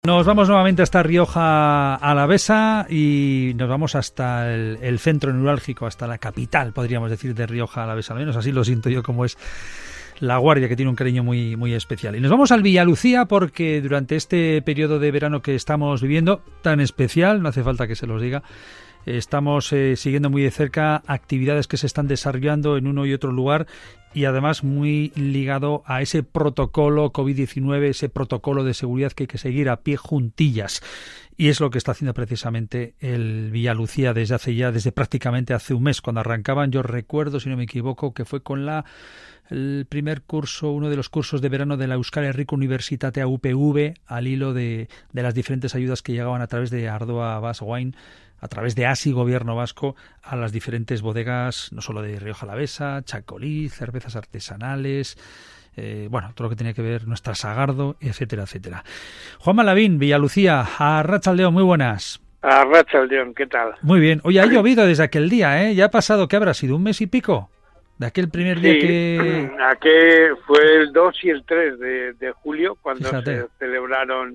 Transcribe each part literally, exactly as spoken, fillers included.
Nos vamos nuevamente hasta Rioja Alavesa y nos vamos hasta el, el centro neurálgico, hasta la capital, podríamos decir, de Rioja Alavesa. Al menos así lo siento yo, como es La Guardia, que tiene un cariño muy, muy especial. Y nos vamos al Villalucía porque durante este periodo de verano que estamos viviendo, tan especial, no hace falta que se los diga, estamos eh, siguiendo muy de cerca actividades que se están desarrollando en uno y otro lugar y además muy ligado a ese protocolo COVID diecinueve, ese protocolo de seguridad que hay que seguir a pie juntillas. Y es lo que está haciendo precisamente el Villalucía desde hace ya, desde prácticamente hace un mes. Cuando arrancaban, yo recuerdo, si no me equivoco, que fue con la el primer curso, uno de los cursos de verano de la Euskal Herriko Unibertsitatea U P V, al hilo de, de las diferentes ayudas que llegaban a través de Ardoa Basque Wine, a través de A S I, Gobierno Vasco, a las diferentes bodegas, no solo de Rioja Alavesa, Chacolí, cervezas artesanales, eh, bueno, todo lo que tenía que ver nuestra Sagardo, etcétera, etcétera. Juanma Lavín, Villalucía, Arratsaldeon, muy buenas. Arratsaldeon, ¿qué tal? Muy bien. Oye, ha llovido desde aquel día, ¿eh? Ya ha pasado, ¿qué habrá sido? ¿Un mes y pico? De aquel primer día sí, que... aquel fue el dos y el tres de, de julio, cuando Fíjate. se celebraron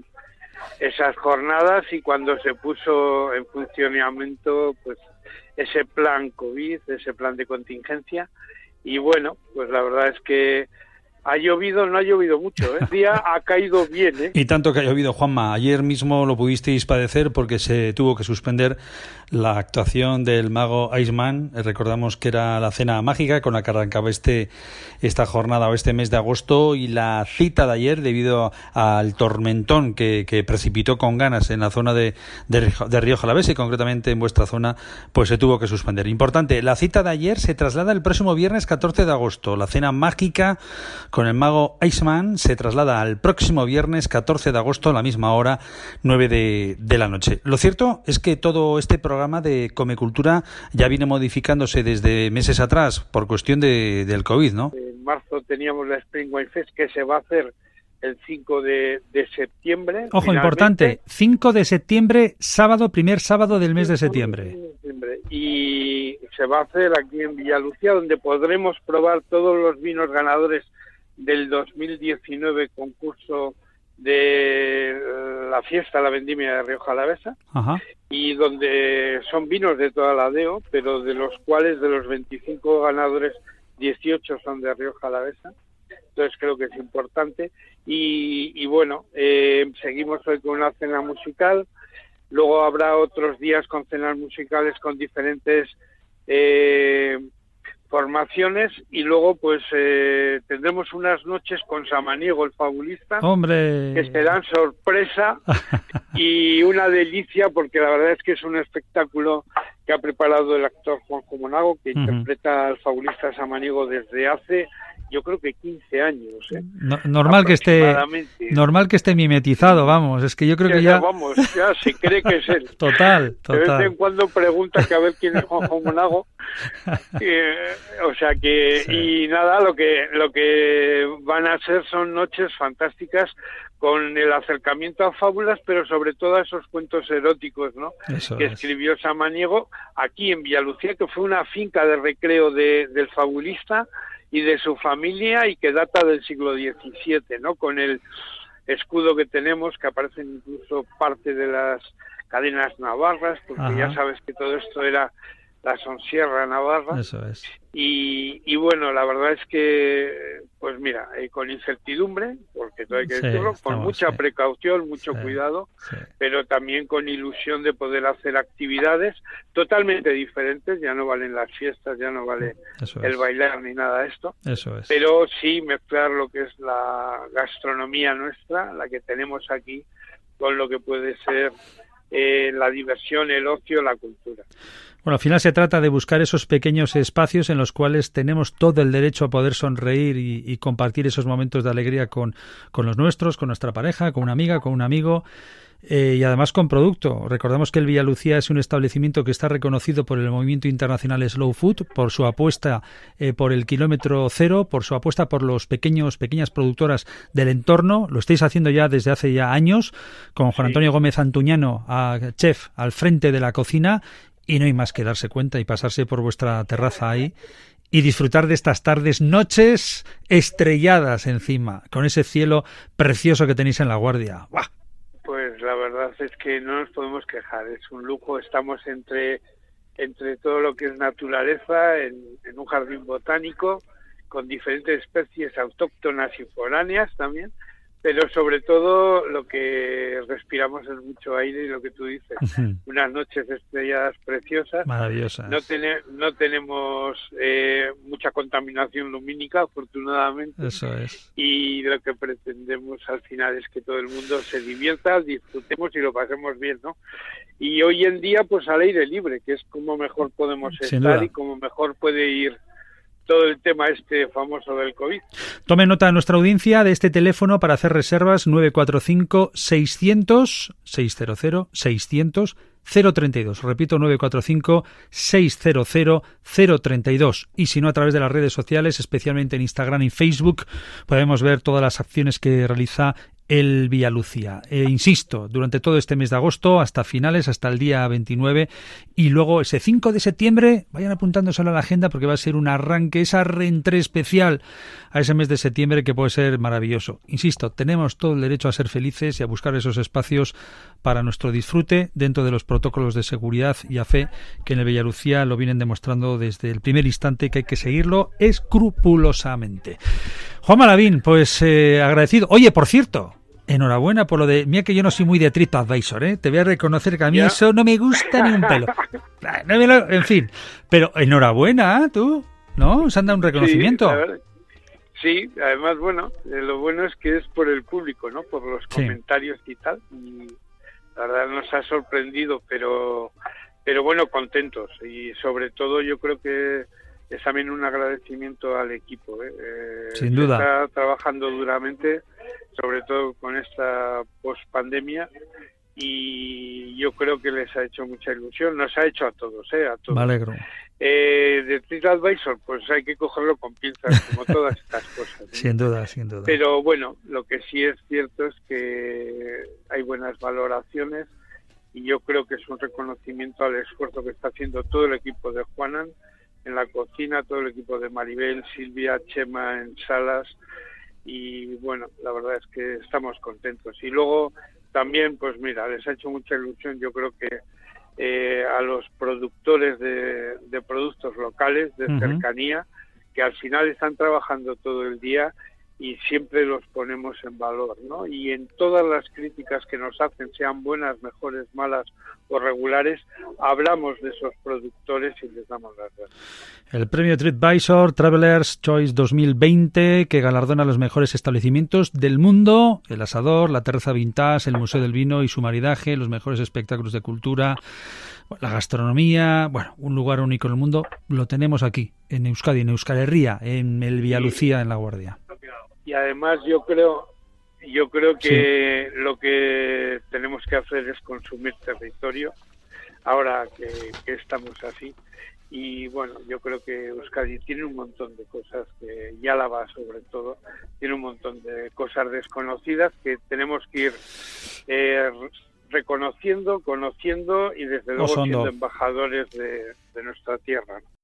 esas jornadas y cuando se puso en funcionamiento pues ese plan COVID, ese plan de contingencia. Y bueno, pues la verdad es que ha llovido, no ha llovido mucho, ¿eh? El día ha caído bien, ¿eh? Y tanto que ha llovido, Juanma. Ayer mismo lo pudisteis padecer porque se tuvo que suspender la actuación del mago Iceman. Recordamos que era la cena mágica con la que arrancaba este, esta jornada o este mes de agosto, y la cita de ayer, debido al tormentón que, que precipitó con ganas en la zona de, de, de Rioja Alavesa y concretamente en vuestra zona, pues se tuvo que suspender. Importante, la cita de ayer se traslada el próximo viernes catorce de agosto. La cena mágica con el mago Iceman se traslada al próximo viernes catorce de agosto a la misma hora, nueve de, de la noche. Lo cierto es que todo este programa de Comecultura ya viene modificándose desde meses atrás por cuestión de, del COVID, ¿no? En marzo teníamos la Spring Wine Fest, que se va a hacer el cinco de, de septiembre. Ojo, finalmente. Importante, cinco de septiembre, sábado, primer sábado del mes de septiembre. Y se va a hacer aquí en Villalucía, donde podremos probar todos los vinos ganadores del dos mil diecinueve concurso de la fiesta, la vendimia de Rioja Alavesa. Ajá. Y donde son vinos de toda la D E O, pero de los cuales de los veinticinco ganadores, dieciocho son de Rioja Alavesa. Entonces creo que es importante. Y, y bueno, eh, seguimos hoy con una cena musical. Luego habrá otros días con cenas musicales con diferentes eh, formaciones, y luego pues eh, tendremos unas noches con Samaniego, el fabulista. ¡Hombre! Que serán sorpresa y una delicia, porque la verdad es que es un espectáculo que ha preparado el actor Juanjo Monago, que uh-huh. interpreta al fabulista Samaniego desde hace, yo creo que quince años. ¿eh? No, normal que esté normal que esté mimetizado, vamos, es que yo creo ya, que ya... Vamos, ya se cree que es él. Total, total. De vez en cuando pregunta que a ver quién es Juanjo Monago. eh, o sea que, sí. Y nada, lo que, lo que van a ser son noches fantásticas con el acercamiento a fábulas, pero sobre todo a esos cuentos eróticos, ¿no? Eso que es. escribió Samaniego aquí en Villalucía, que fue una finca de recreo de, del fabulista y de su familia, y que data del siglo diecisiete, ¿no? Con el escudo que tenemos, que aparecen incluso parte de las cadenas navarras, porque Ajá. ya sabes que todo esto era la Sonsierra Navarra. Eso es. Y, y bueno, la verdad es que, pues mira, eh, con incertidumbre, porque todo hay que sí, decirlo, estamos, con mucha sí. precaución, mucho sí, cuidado, sí. pero también con ilusión de poder hacer actividades totalmente diferentes. Ya no valen las fiestas, ya no vale Eso el es. bailar ni nada de esto. Eso es. Pero sí mezclar lo que es la gastronomía nuestra, la que tenemos aquí, con lo que puede ser eh, la diversión, el ocio, la cultura. Bueno, al final se trata de buscar esos pequeños espacios en los cuales tenemos todo el derecho a poder sonreír y, y compartir esos momentos de alegría con, con los nuestros, con nuestra pareja, con una amiga, con un amigo, eh, y además con producto. Recordamos que el Villalucía es un establecimiento que está reconocido por el movimiento internacional Slow Food, por su apuesta eh, por el kilómetro cero, por su apuesta por los pequeños pequeñas productoras del entorno. Lo estáis haciendo ya desde hace ya años, con Juan Antonio Gómez Antuñano, a, chef, al frente de la cocina. Y no hay más que darse cuenta y pasarse por vuestra terraza ahí y disfrutar de estas tardes, noches estrelladas encima, con ese cielo precioso que tenéis en La Guardia. ¡Buah! Pues la verdad es que no nos podemos quejar, es un lujo, estamos entre, entre todo lo que es naturaleza, en, en un jardín botánico, con diferentes especies autóctonas y foráneas también, pero sobre todo lo que respiramos es mucho aire y lo que tú dices, uh-huh. unas noches estrelladas preciosas. Maravillosas. No, ten, no tenemos eh, mucha contaminación lumínica, afortunadamente. Eso es. Y lo que pretendemos al final es que todo el mundo se divierta, disfrutemos y lo pasemos bien, ¿no? Y hoy en día, pues al aire libre, que es como mejor podemos Sin estar duda. Y como mejor puede ir todo el tema este famoso del COVID. Tome nota de nuestra audiencia de este teléfono para hacer reservas nueve cuatro cinco, seiscientos, seiscientos, seiscientos, cero treinta y dos. Repito, nueve cuatro cinco, seiscientos, cero treinta y dos. Y si no, a través de las redes sociales, especialmente en Instagram y Facebook, podemos ver todas las acciones que realiza el Villalucia. Eh, insisto, durante todo este mes de agosto, hasta finales, hasta el día veintinueve, y luego ese cinco de septiembre, vayan apuntándoselo a la agenda porque va a ser un arranque, esa reentrée especial a ese mes de septiembre que puede ser maravilloso. Insisto, tenemos todo el derecho a ser felices y a buscar esos espacios para nuestro disfrute dentro de los protocolos de seguridad y a fe que en el Villalucia lo vienen demostrando desde el primer instante, que hay que seguirlo escrupulosamente. Juan Malavín, pues eh, agradecido. Oye, por cierto, enhorabuena por lo de... Mira que yo no soy muy de TripAdvisor, ¿eh? Te voy a reconocer que a mí ¿Ya? Eso no me gusta ni un pelo. No me lo, en fin, pero enhorabuena, tú, ¿no? ¿Se han dado un reconocimiento? Sí, sí, además, bueno, eh, lo bueno es que es por el público, ¿no? Por los sí. comentarios y tal. Y la verdad nos ha sorprendido, pero, pero bueno, contentos. Y sobre todo yo creo que es también un agradecimiento al equipo, ¿eh? Eh, Sin duda. Está trabajando duramente, sobre todo con esta pospandemia, y yo creo que les ha hecho mucha ilusión. Nos ha hecho a todos, ¿eh? A todos. Me alegro. Eh, de TripAdvisor, pues hay que cogerlo con pinzas, como todas estas cosas, ¿no? Sin duda, sin duda. Pero bueno, lo que sí es cierto es que hay buenas valoraciones y yo creo que es un reconocimiento al esfuerzo que está haciendo todo el equipo de Juanan en la cocina, todo el equipo de Maribel, Silvia, Chema en salas, y bueno, la verdad es que estamos contentos. Y luego también, pues mira, les ha hecho mucha ilusión, yo creo que eh, a los productores de, de productos locales, de uh-huh. cercanía, que al final están trabajando todo el día y siempre los ponemos en valor, ¿no? Y en todas las críticas que nos hacen, sean buenas, mejores, malas o regulares, hablamos de esos productores y les damos las gracias. El premio TripAdvisor Travelers Choice dos mil veinte, que galardona los mejores establecimientos del mundo, el Asador, la Terraza Vintage, el Museo del Vino y su maridaje, los mejores espectáculos de cultura, la gastronomía, bueno, un lugar único en el mundo, lo tenemos aquí, en Euskadi, en Euskal Herria, en el Villalucia, en La Guardia. Y además yo creo yo creo que sí. Lo que tenemos que hacer es consumir territorio ahora que, que estamos así, y bueno, yo creo que Euskadi tiene un montón de cosas, que y Álava sobre todo tiene un montón de cosas desconocidas que tenemos que ir eh, reconociendo, conociendo y desde luego siendo embajadores de, de nuestra tierra, ¿no?